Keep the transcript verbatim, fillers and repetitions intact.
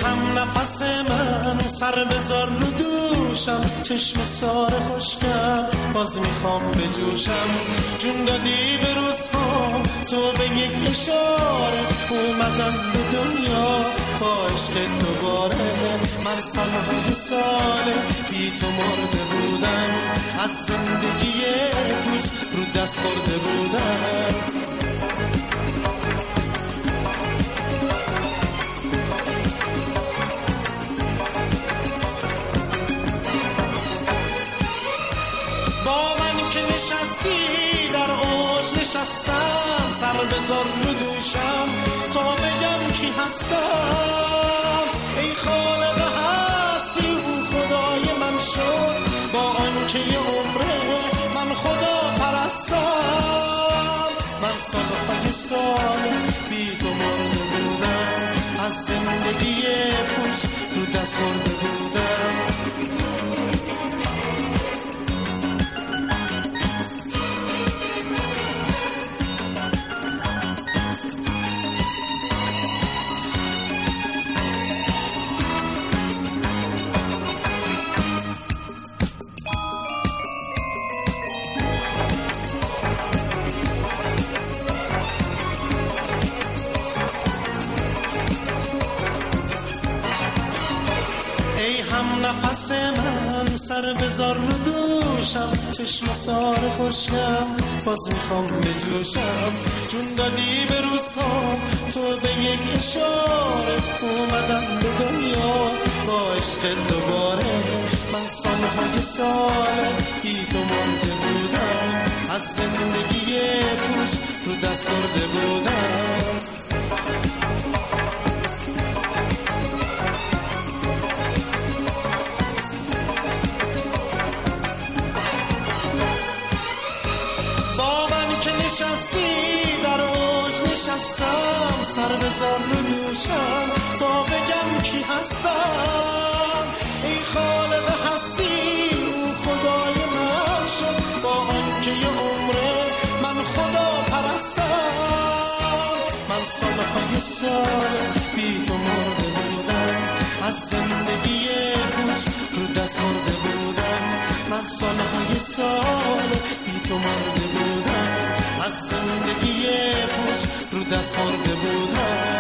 هم نفس من سر بذار رو دوشم، چشم سار خوشگم باز میخوام بجوشم. جون دادی به روزها تو به یک اشاره، اومدم به دنیا با عشق دوباره. من سالهای ساله بی تو مرده بودم، از زندگی پوچ رو دست خورده بودم. نشستی در اوج نشستم، سر بذار رو دوشم تا بگم کی هستم. ای خالق هستی او خدای من شد، با آنکه یه عمره من خدا پرستم. من سالهای سال بی تو مرده بودم، از زندگی پوچ رو دست خورده بودم. نفس من سر بذار رو دوشم، چشم سار خوشم باز میخوام بجوشم. جون دادی به روزها تو به یک اشاره، اومدم به دنیا با عشق دوباره. من سالهای سال بی تو مرده بودم، از زندگی پوچ رو دست خورده بودم. نشستی در اوج نشستم، سر بذار رو دوشم تا بگم کی هستم. ای خالق هستی او خدای من شد، با آنکه یه عمره من خدا پرستم. من سالهای سال بی تو مرده بودم، از زندگی پوچ رو دست خورده بودم. من سالهای سال بی تو مرده بودم، از زندگی پوچ رو دست خورده بودم.